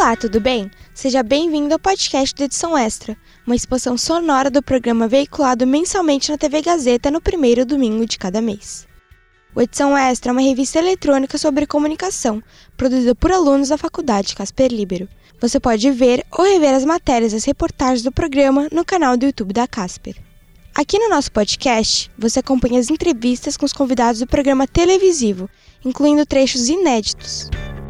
Olá, tudo bem? Seja bem-vindo ao podcast da Edição Extra, uma expansão sonora do programa veiculado mensalmente na TV Gazeta no primeiro domingo de cada mês. O Edição Extra é uma revista eletrônica sobre comunicação, produzida por alunos da Faculdade Casper Libero. Você pode ver ou rever as matérias e as reportagens do programa no canal do YouTube da Casper. Aqui no nosso podcast, você acompanha as entrevistas com os convidados do programa televisivo, incluindo trechos inéditos.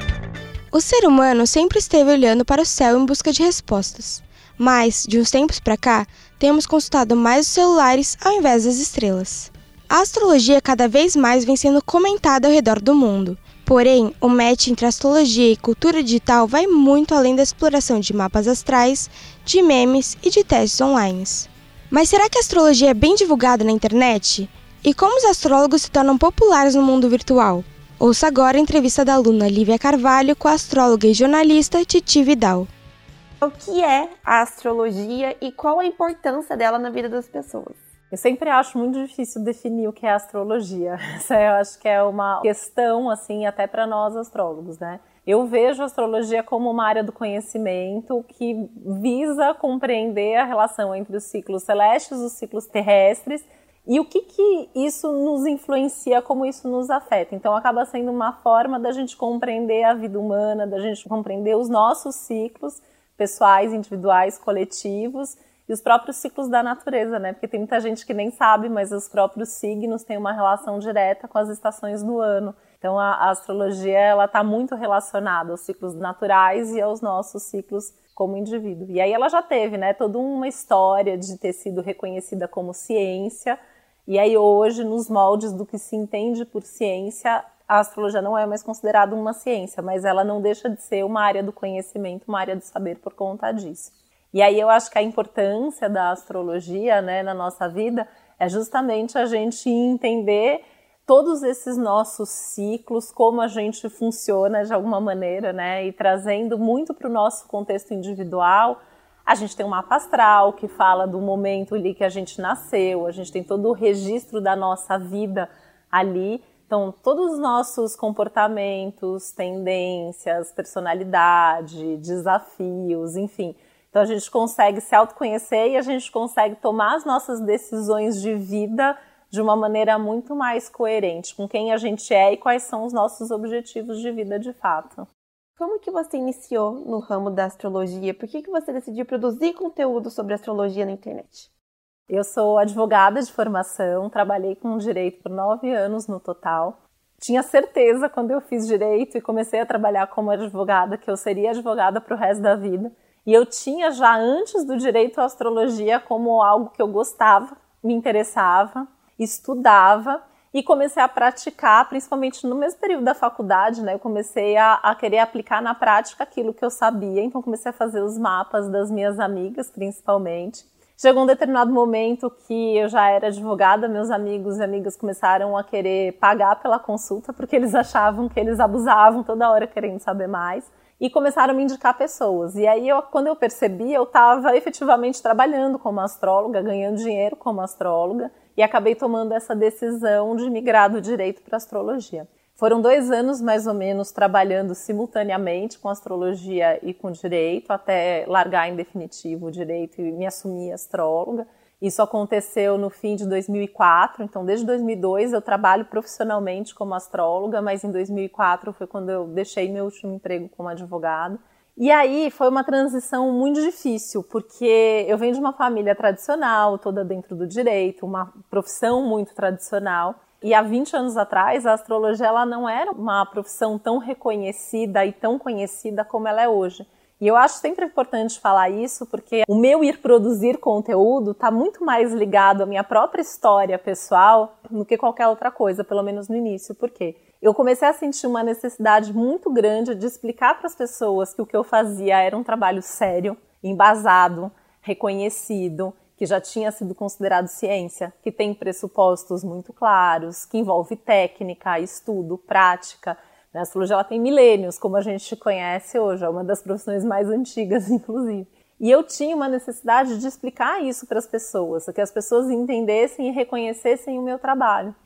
O ser humano sempre esteve olhando para o céu em busca de respostas, mas, de uns tempos para cá, temos consultado mais os celulares ao invés das estrelas. A astrologia cada vez mais vem sendo comentada ao redor do mundo, porém, o match entre astrologia e cultura digital vai muito além da exploração de mapas astrais, de memes e de testes online. Mas será que a astrologia é bem divulgada na internet? E como os astrólogos se tornam populares no mundo virtual? Ouça agora a entrevista da aluna Lívia Carvalho com a astróloga e jornalista Titi Vidal. O que é a astrologia e qual a importância dela na vida das pessoas? Eu sempre acho muito difícil definir o que é astrologia. Essa eu acho que é uma questão, assim, até para nós astrólogos, né? Eu vejo a astrologia como uma área do conhecimento que visa compreender a relação entre os ciclos celestes e os ciclos terrestres e o que isso nos influencia, como isso nos afeta. Então acaba sendo uma forma da gente compreender a vida humana, da gente compreender os nossos ciclos pessoais, individuais, coletivos e os próprios ciclos da natureza, né? Porque tem muita gente que nem sabe, mas os próprios signos têm uma relação direta com as estações do ano. Então a astrologia ela está muito relacionada aos ciclos naturais e aos nossos ciclos como indivíduo. E aí ela já teve, né, toda uma história de ter sido reconhecida como ciência. E aí hoje, nos moldes do que se entende por ciência, a astrologia não é mais considerada uma ciência, mas ela não deixa de ser uma área do conhecimento, uma área do saber por conta disso. E aí eu acho que a importância da astrologia, né, na nossa vida é justamente a gente entender todos esses nossos ciclos, como a gente funciona de alguma maneira, né, e trazendo muito para o nosso contexto individual. A gente tem um mapa astral que fala do momento ali que a gente nasceu, a gente tem todo o registro da nossa vida ali. Então, todos os nossos comportamentos, tendências, personalidade, desafios, enfim. Então, a gente consegue se autoconhecer e a gente consegue tomar as nossas decisões de vida de uma maneira muito mais coerente com quem a gente é e quais são os nossos objetivos de vida de fato. Como que você iniciou no ramo da astrologia? Por que você decidiu produzir conteúdo sobre astrologia na internet? Eu sou advogada de formação, trabalhei com direito por 9 anos no total. Tinha certeza quando eu fiz direito e comecei a trabalhar como advogada que eu seria advogada para o resto da vida. E eu tinha já antes do direito a astrologia como algo que eu gostava, me interessava, estudava. E comecei a praticar, principalmente no mesmo período da faculdade, né? Eu comecei a querer aplicar na prática aquilo que eu sabia. Então, comecei a fazer os mapas das minhas amigas, principalmente. Chegou um determinado momento que eu já era advogada, meus amigos e amigas começaram a querer pagar pela consulta, porque eles achavam que eles abusavam toda hora querendo saber mais. E começaram a me indicar pessoas. E aí, quando eu percebi, eu estava efetivamente trabalhando como astróloga, ganhando dinheiro como astróloga, e acabei tomando essa decisão de migrar do direito para a astrologia. Foram 2 anos, mais ou menos, trabalhando simultaneamente com astrologia e com direito, até largar em definitivo o direito e me assumir astróloga. Isso aconteceu no fim de 2004, então desde 2002 eu trabalho profissionalmente como astróloga, mas em 2004 foi quando eu deixei meu último emprego como advogada. E aí foi uma transição muito difícil, porque eu venho de uma família tradicional, toda dentro do direito, uma profissão muito tradicional. E há 20 anos atrás, a astrologia ela não era uma profissão tão reconhecida e tão conhecida como ela é hoje. E eu acho sempre importante falar isso, porque o meu ir produzir conteúdo está muito mais ligado à minha própria história pessoal do que qualquer outra coisa, pelo menos no início. Por quê? Eu comecei a sentir uma necessidade muito grande de explicar para as pessoas que o que eu fazia era um trabalho sério, embasado, reconhecido, que já tinha sido considerado ciência, que tem pressupostos muito claros, que envolve técnica, estudo, prática. A astrologia ela tem milênios, como a gente conhece hoje, é uma das profissões mais antigas, inclusive. E eu tinha uma necessidade de explicar isso para as pessoas, que as pessoas entendessem e reconhecessem o meu trabalho.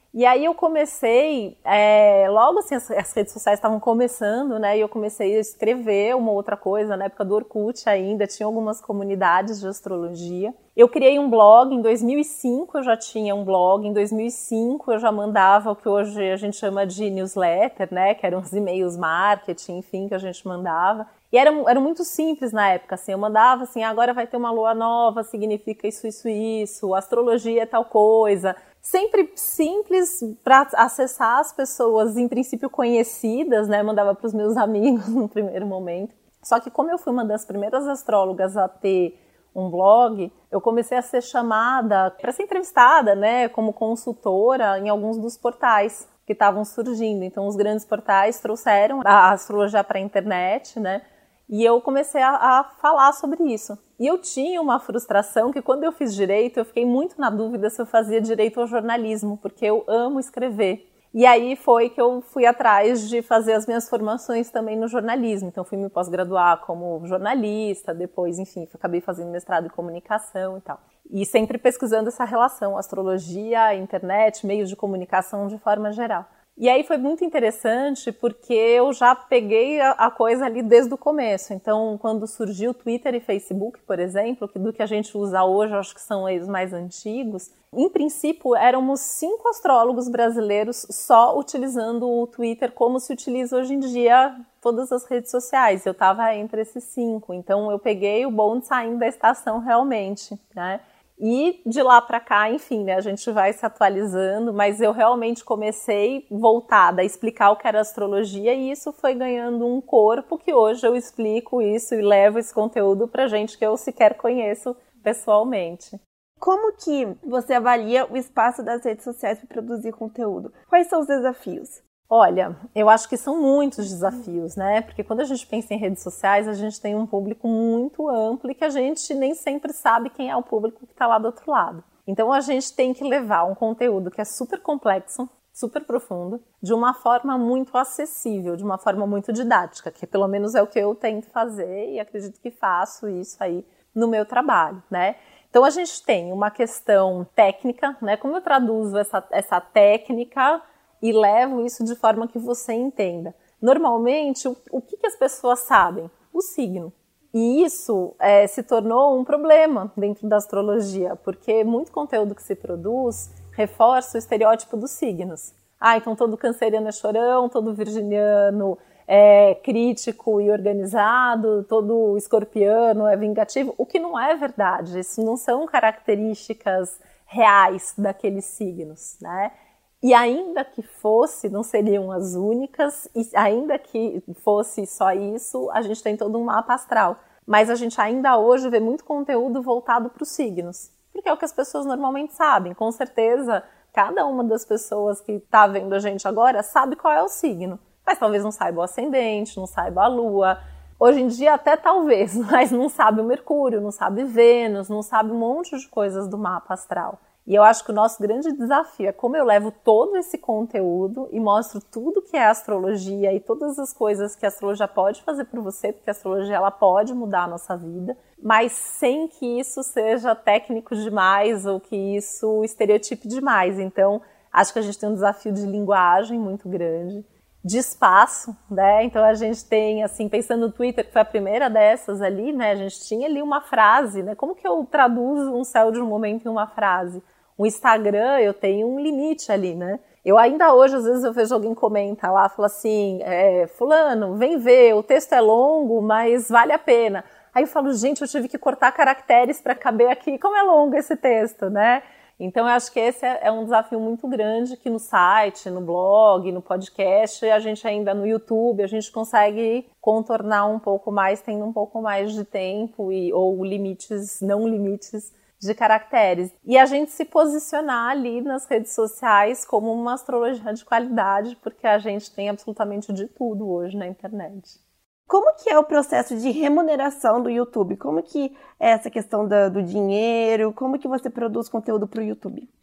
E aí eu comecei, logo assim as redes sociais estavam começando, né, e eu comecei a escrever uma outra coisa, na época do Orkut ainda, tinha algumas comunidades de astrologia. Eu criei um blog, em 2005 eu já tinha um blog, em 2005 eu já mandava o que hoje a gente chama de newsletter, né, que eram os e-mails marketing, enfim, que a gente mandava. E era muito simples na época, assim, eu mandava assim, agora vai ter uma lua nova, significa isso, astrologia é tal coisa. Sempre simples para acessar as pessoas, em princípio conhecidas, né? Eu mandava para os meus amigos no primeiro momento. Só que como eu fui uma das primeiras astrólogas a ter um blog, eu comecei a ser chamada para ser entrevistada, né? Como consultora em alguns dos portais que estavam surgindo. Então os grandes portais trouxeram a astrologia para a internet, né? E eu comecei a falar sobre isso. E eu tinha uma frustração que quando eu fiz direito, eu fiquei muito na dúvida se eu fazia direito ao jornalismo, porque eu amo escrever. E aí foi que eu fui atrás de fazer as minhas formações também no jornalismo. Então fui me pós-graduar como jornalista, depois, enfim, acabei fazendo mestrado em comunicação e tal. E sempre pesquisando essa relação, astrologia, internet, meios de comunicação de forma geral. E aí foi muito interessante porque eu já peguei a coisa ali desde o começo. Então, quando surgiu Twitter e Facebook, por exemplo, que do que a gente usa hoje, eu acho que são os mais antigos, em princípio éramos 5 astrólogos brasileiros só utilizando o Twitter como se utiliza hoje em dia todas as redes sociais. Eu estava entre esses 5, então eu peguei o bonde saindo da estação realmente, né? E de lá para cá, enfim, né, a gente vai se atualizando, mas eu realmente comecei voltada a explicar o que era astrologia e isso foi ganhando um corpo que hoje eu explico isso e levo esse conteúdo para gente que eu sequer conheço pessoalmente. Como que você avalia o espaço das redes sociais para produzir conteúdo? Quais são os desafios? Olha, eu acho que são muitos desafios, né? Porque quando a gente pensa em redes sociais, a gente tem um público muito amplo e que a gente nem sempre sabe quem é o público que está lá do outro lado. Então a gente tem que levar um conteúdo que é super complexo, super profundo, de uma forma muito acessível, de uma forma muito didática, que pelo menos é o que eu tento fazer e acredito que faço isso aí no meu trabalho, né? Então a gente tem uma questão técnica, né? Como eu traduzo essa técnica e levo isso de forma que você entenda. Normalmente, o que as pessoas sabem? O signo. E isso se tornou um problema dentro da astrologia, porque muito conteúdo que se produz reforça o estereótipo dos signos. Então todo canceriano é chorão, todo virginiano é crítico e organizado, todo escorpiano é vingativo, o que não é verdade. Isso não são características reais daqueles signos, né? E ainda que fosse, não seriam as únicas, e ainda que fosse só isso, a gente tem todo um mapa astral. Mas a gente ainda hoje vê muito conteúdo voltado para os signos, porque é o que as pessoas normalmente sabem. Com certeza, cada uma das pessoas que está vendo a gente agora sabe qual é o signo, mas talvez não saiba o ascendente, não saiba a lua. Hoje em dia até talvez, mas não sabe o Mercúrio, não sabe Vênus, não sabe um monte de coisas do mapa astral. E eu acho que o nosso grande desafio é como eu levo todo esse conteúdo e mostro tudo que é astrologia e todas as coisas que a astrologia pode fazer por você, porque a astrologia ela pode mudar a nossa vida, mas sem que isso seja técnico demais ou que isso estereotipe demais. Então, acho que a gente tem um desafio de linguagem muito grande, de espaço, né? Então a gente tem, assim, pensando no Twitter, que foi a primeira dessas ali, né? A gente tinha ali uma frase, né? Como que eu traduzo um céu de um momento em uma frase? O Instagram, eu tenho um limite ali, né? Eu ainda hoje, às vezes, eu vejo alguém comenta lá, fala assim, fulano, vem ver, o texto é longo, mas vale a pena. Aí eu falo, gente, eu tive que cortar caracteres para caber aqui, como é longo esse texto, né? Então, eu acho que esse é um desafio muito grande que no site, no blog, no podcast, a gente ainda no YouTube, a gente consegue contornar um pouco mais, tendo um pouco mais de tempo ou limites, não limites, de caracteres. E a gente se posicionar ali nas redes sociais como uma astrologia de qualidade, porque a gente tem absolutamente de tudo hoje na internet. Como que é o processo de remuneração do YouTube? Como que é essa questão do dinheiro? Como que você produz conteúdo para o YouTube?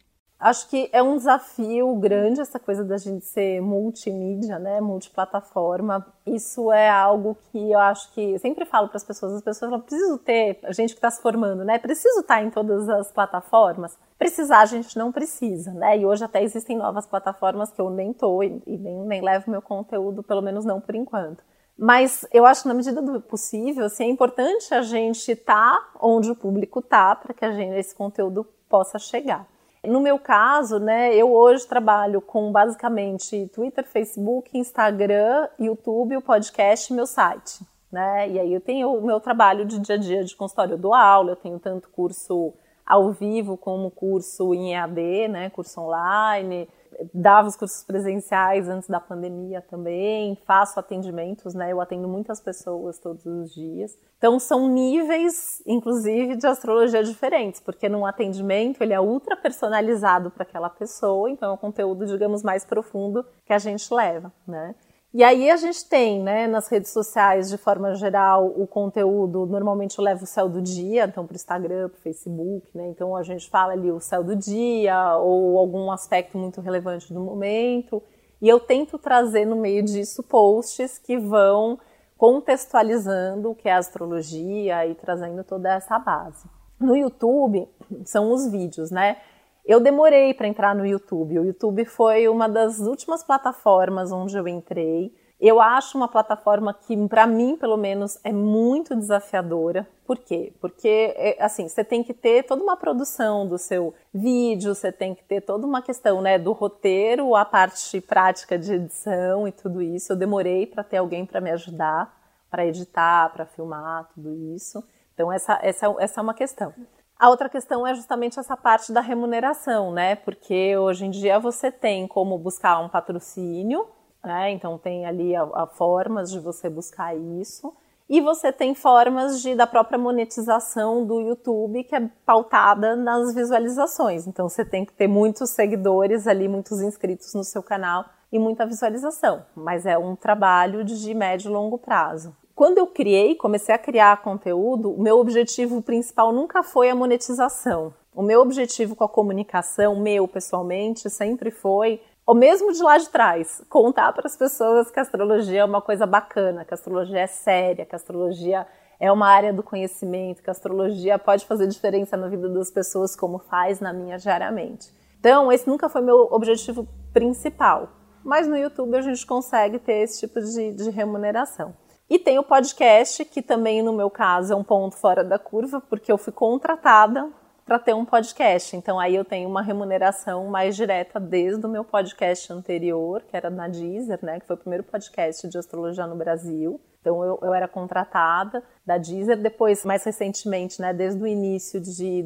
Acho que é um desafio grande essa coisa da gente ser multimídia, né, multiplataforma. Isso é algo que eu acho que eu sempre falo para as pessoas falam, preciso ter, a gente que está se formando, né, preciso estar em todas as plataformas. Precisar a gente não precisa, né, e hoje até existem novas plataformas que eu nem estou e nem levo meu conteúdo, pelo menos não por enquanto. Mas eu acho que na medida do possível, assim, é importante a gente estar onde o público está para que esse conteúdo possa chegar. No meu caso, né, eu hoje trabalho com basicamente Twitter, Facebook, Instagram, YouTube, o podcast e meu site, né? E aí eu tenho o meu trabalho de dia a dia de consultório, eu dou aula, eu tenho tanto curso ao vivo como curso em EAD, né, curso online, dava os cursos presenciais antes da pandemia também, faço atendimentos, né, eu atendo muitas pessoas todos os dias. Então são níveis, inclusive, de astrologia diferentes, porque num atendimento ele é ultra personalizado para aquela pessoa, então é um conteúdo, digamos, mais profundo que a gente leva, né. E aí a gente tem, né, nas redes sociais, de forma geral, o conteúdo, normalmente eu levo o céu do dia, então para o Instagram, para o Facebook, né, então a gente fala ali o céu do dia ou algum aspecto muito relevante do momento, e eu tento trazer no meio disso posts que vão contextualizando o que é a astrologia e trazendo toda essa base. No YouTube, são os vídeos, né? Eu demorei para entrar no YouTube. O YouTube foi uma das últimas plataformas onde eu entrei. Eu acho uma plataforma que, para mim, pelo menos, é muito desafiadora. Por quê? Porque, assim, você tem que ter toda uma produção do seu vídeo, você tem que ter toda uma questão, né, do roteiro, a parte prática de edição e tudo isso. Eu demorei para ter alguém para me ajudar, para editar, para filmar, tudo isso. Então, essa é uma questão. A outra questão é justamente essa parte da remuneração, né? Porque hoje em dia você tem como buscar um patrocínio, né? Então tem ali a formas de você buscar isso. E você tem formas da própria monetização do YouTube, que é pautada nas visualizações. Então você tem que ter muitos seguidores ali, muitos inscritos no seu canal e muita visualização. Mas é um trabalho de médio e longo prazo. Quando eu comecei a criar conteúdo, o meu objetivo principal nunca foi a monetização. O meu objetivo com a comunicação, pessoalmente, sempre foi, o mesmo de lá de trás, contar para as pessoas que a astrologia é uma coisa bacana, que a astrologia é séria, que a astrologia é uma área do conhecimento, que a astrologia pode fazer diferença na vida das pessoas como faz na minha diariamente. Então, esse nunca foi meu objetivo principal. Mas no YouTube a gente consegue ter esse tipo de remuneração. E tem o podcast, que também, no meu caso, é um ponto fora da curva, porque eu fui contratada para ter um podcast. Então, aí eu tenho uma remuneração mais direta desde o meu podcast anterior, que era na Deezer, né, que foi o primeiro podcast de astrologia no Brasil. Então, eu era contratada da Deezer. Depois, mais recentemente, né, desde o início de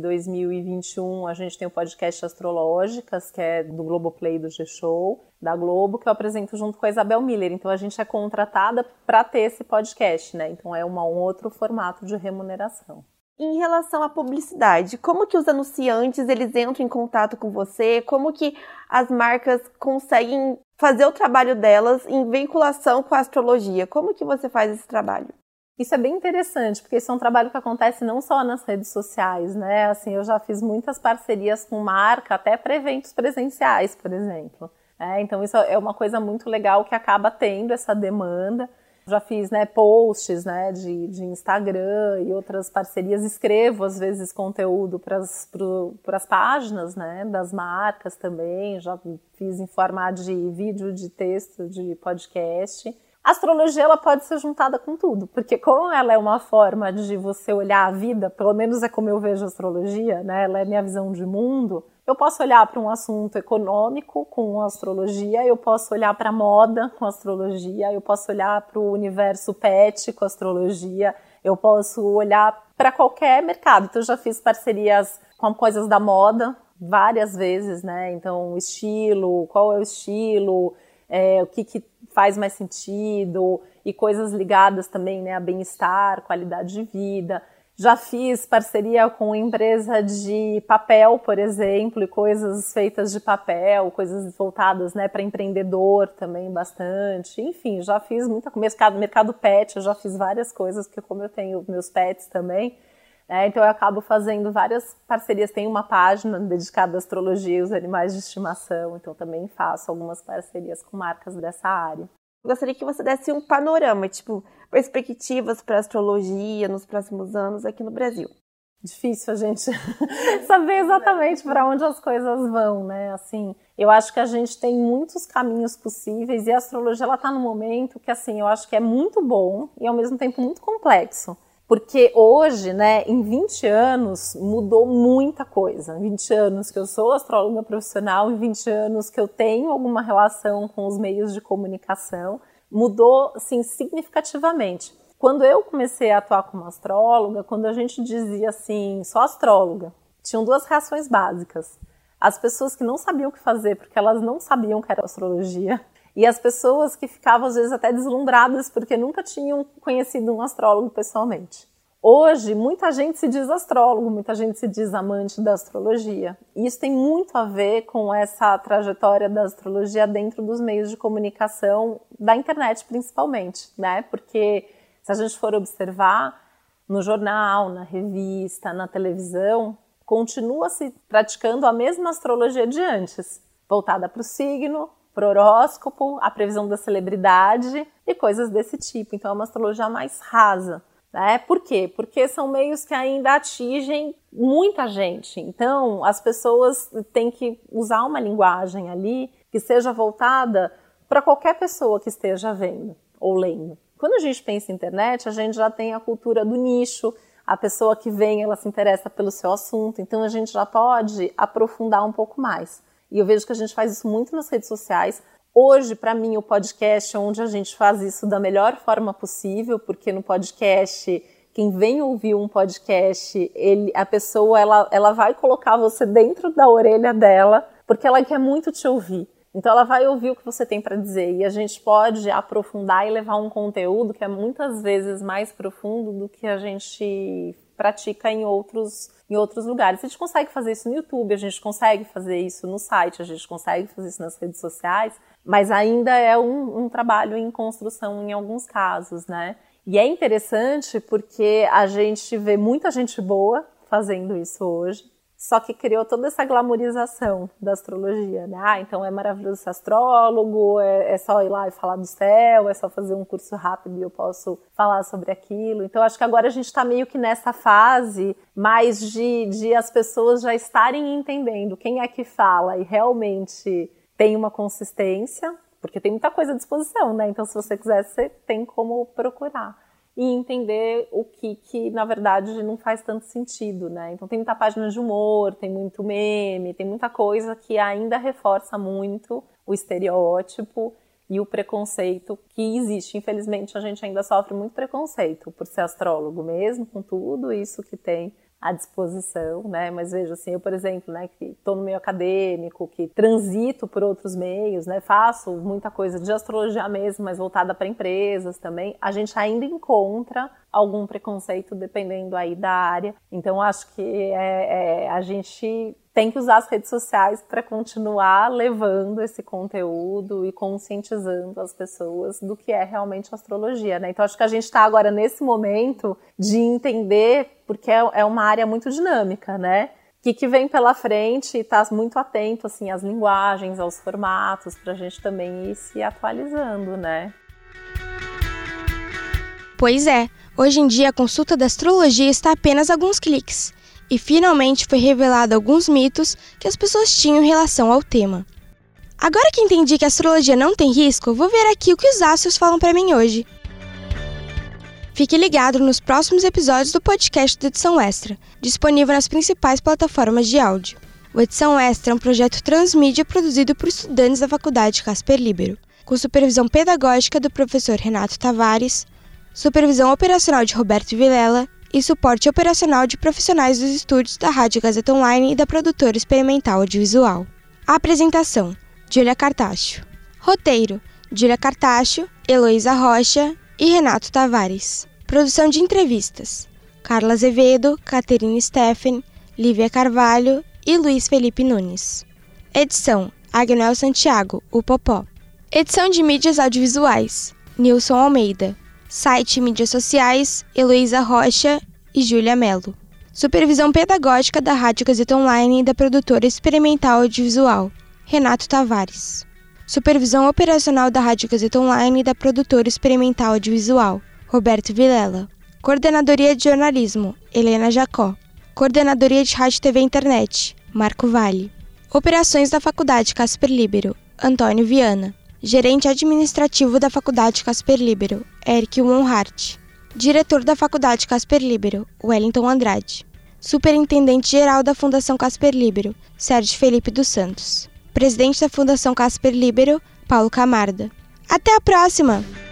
2021, a gente tem o podcast Astrológicas, que é do Globoplay, do G-Show, da Globo, que eu apresento junto com a Isabel Miller. Então, a gente é contratada para ter esse podcast, né? Então, é um outro formato de remuneração. Em relação à publicidade, como que os anunciantes eles entram em contato com você? Como que as marcas conseguem fazer o trabalho delas em vinculação com a astrologia? Como que você faz esse trabalho? Isso é bem interessante, porque isso é um trabalho que acontece não só nas redes sociais, né? Assim, eu já fiz muitas parcerias com marca, até para eventos presenciais, por exemplo. Então, isso é uma coisa muito legal que acaba tendo essa demanda. Já fiz, né, posts, né, de Instagram e outras parcerias, escrevo às vezes conteúdo para as páginas, né, das marcas também, já fiz em formato de vídeo, de texto, de podcast. A astrologia ela pode ser juntada com tudo, porque como ela é uma forma de você olhar a vida, pelo menos é como eu vejo a astrologia, né, ela é minha visão de mundo. Eu posso olhar para um assunto econômico com astrologia, eu posso olhar para a moda com astrologia, eu posso olhar para o universo pet com astrologia, eu posso olhar para qualquer mercado. Então, eu já fiz parcerias com coisas da moda várias vezes, né? Então, o estilo, qual é o estilo, o que faz mais sentido, e coisas ligadas também, né, a bem-estar, qualidade de vida. Já fiz parceria com empresa de papel, por exemplo, e coisas feitas de papel, coisas voltadas, né, para empreendedor também bastante. Enfim, já fiz muita coisa. Mercado pet, eu já fiz várias coisas, porque como eu tenho meus pets também, Então eu acabo fazendo várias parcerias, tem uma página dedicada à astrologia e os animais de estimação, então também faço algumas parcerias com marcas dessa área. Gostaria que você desse um panorama, perspectivas para a astrologia nos próximos anos aqui no Brasil. Difícil a gente saber exatamente para onde as coisas vão, né? Assim, eu acho que a gente tem muitos caminhos possíveis e a astrologia ela está num momento que, assim, eu acho que é muito bom e ao mesmo tempo muito complexo. Porque hoje, né, em 20 anos, mudou muita coisa. 20 anos que eu sou astróloga profissional, em 20 anos que eu tenho alguma relação com os meios de comunicação, mudou, assim, significativamente. Quando eu comecei a atuar como astróloga, quando a gente dizia assim, só astróloga, tinham duas reações básicas. As pessoas que não sabiam o que fazer, porque elas não sabiam o que era astrologia, e as pessoas que ficavam, às vezes, até deslumbradas porque nunca tinham conhecido um astrólogo pessoalmente. Hoje, muita gente se diz astrólogo, muita gente se diz amante da astrologia. E isso tem muito a ver com essa trajetória da astrologia dentro dos meios de comunicação, da internet principalmente, né? Porque se a gente for observar, no jornal, na revista, na televisão, continua se praticando a mesma astrologia de antes, voltada para o signo, para o horóscopo, a previsão da celebridade e coisas desse tipo. Então é uma astrologia mais rasa, né? Por quê? Porque são meios que ainda atingem muita gente. Então as pessoas têm que usar uma linguagem ali que seja voltada para qualquer pessoa que esteja vendo ou lendo. Quando a gente pensa em internet, a gente já tem a cultura do nicho, a pessoa que vem, ela se interessa pelo seu assunto, então a gente já pode aprofundar um pouco mais. E eu vejo que a gente faz isso muito nas redes sociais. Hoje, para mim, o podcast é onde a gente faz isso da melhor forma possível, porque no podcast, quem vem ouvir um podcast, a pessoa ela vai colocar você dentro da orelha dela, porque ela quer muito te ouvir. Então ela vai ouvir o que você tem para dizer e a gente pode aprofundar e levar um conteúdo que é muitas vezes mais profundo do que a gente pratica em outros lugares. A gente consegue fazer isso no YouTube, a gente consegue fazer isso no site, a gente consegue fazer isso nas redes sociais, mas ainda é um trabalho em construção em alguns casos, né? E é interessante porque a gente vê muita gente boa fazendo isso hoje, só que criou toda essa glamorização da astrologia, né? Então é maravilhoso ser astrólogo, é só ir lá e falar do céu, é só fazer um curso rápido e eu posso falar sobre aquilo. Então acho que agora a gente está meio que nessa fase mais de as pessoas já estarem entendendo quem é que fala e realmente tem uma consistência, porque tem muita coisa à disposição, né? Então se você quiser, você tem como procurar. E entender o que, na verdade, não faz tanto sentido, né? Então tem muita página de humor, tem muito meme, tem muita coisa que ainda reforça muito o estereótipo e o preconceito que existe. Infelizmente, a gente ainda sofre muito preconceito por ser astrólogo mesmo, com tudo isso que tem à disposição, né? Mas veja, assim, eu, por exemplo, né, que estou no meio acadêmico, que transito por outros meios, né, faço muita coisa de astrologia mesmo, mas voltada para empresas também, a gente ainda encontra algum preconceito dependendo aí da área. Então, acho que a gente tem que usar as redes sociais para continuar levando esse conteúdo e conscientizando as pessoas do que é realmente astrologia, né? Então, acho que a gente está agora nesse momento de entender, porque é uma área muito dinâmica, né? O que vem pela frente e está muito atento, assim, às linguagens, aos formatos, para a gente também ir se atualizando, né? Pois é, hoje em dia a consulta da astrologia está a apenas alguns cliques. E finalmente foi revelado alguns mitos que as pessoas tinham em relação ao tema. Agora que entendi que a astrologia não tem risco, vou ver aqui o que os astros falam para mim hoje. Fique ligado nos próximos episódios do podcast do Edição Extra, disponível nas principais plataformas de áudio. O Edição Extra é um projeto transmídia produzido por estudantes da Faculdade Casper Libero, com supervisão pedagógica do professor Renato Tavares, supervisão operacional de Roberto Vilela, e suporte operacional de profissionais dos estúdios da Rádio Gazeta Online e da produtora experimental audiovisual. Apresentação: Júlia Cartacho. Roteiro: Júlia Cartacho, Heloísa Rocha e Renato Tavares. Produção de entrevistas: Carla Azevedo, Caterine Steffen, Lívia Carvalho e Luiz Felipe Nunes. Edição: Agnel Santiago, o Popó. Edição de mídias audiovisuais: Nilson Almeida. Site e mídias sociais, Heloísa Rocha e Júlia Mello. Supervisão pedagógica da Rádio Gazeta Online e da produtora experimental audiovisual, Renato Tavares. Supervisão operacional da Rádio Gazeta Online e da produtora experimental audiovisual, Roberto Vilela. Coordenadoria de jornalismo, Helena Jacó. Coordenadoria de Rádio TV e Internet, Marco Vale. Operações da Faculdade Casper Libero, Antônio Viana. Gerente administrativo da Faculdade Casper Libero, Eric Wonhart. Diretor da Faculdade Casper Libero, Wellington Andrade. Superintendente-geral da Fundação Casper Libero, Sérgio Felipe dos Santos. Presidente da Fundação Casper Libero, Paulo Camarda. Até a próxima!